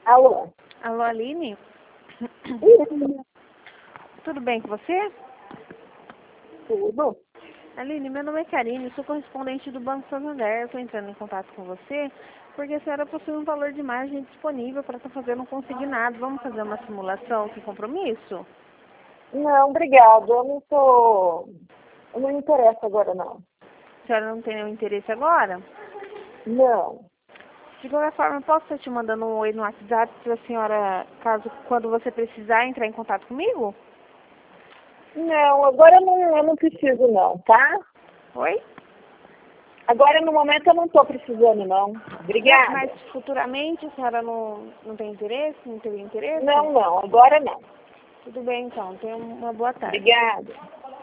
Alô? Alô, Aline? Isso. Tudo bem com você? Tudo? Aline, meu nome é Karine, sou correspondente do Banco Santander. Estou entrando em contato com você porque a senhora possui um valor de margem disponível para estar fazendo um consignado. Vamos fazer uma simulação sem compromisso? Não, obrigado. Eu não me interesso agora, não. A senhora não tem nenhum interesse agora? Não. De qualquer forma, eu posso estar te mandando um oi no WhatsApp para a senhora, quando você precisar, entrar em contato comigo? Não, agora eu não preciso, não, tá? Oi? Agora, no momento, eu não estou precisando, não. Obrigada. Mas futuramente a senhora não tem interesse? Não teria interesse? Não, agora não. Tudo bem, então. Tenha uma boa tarde. Obrigada.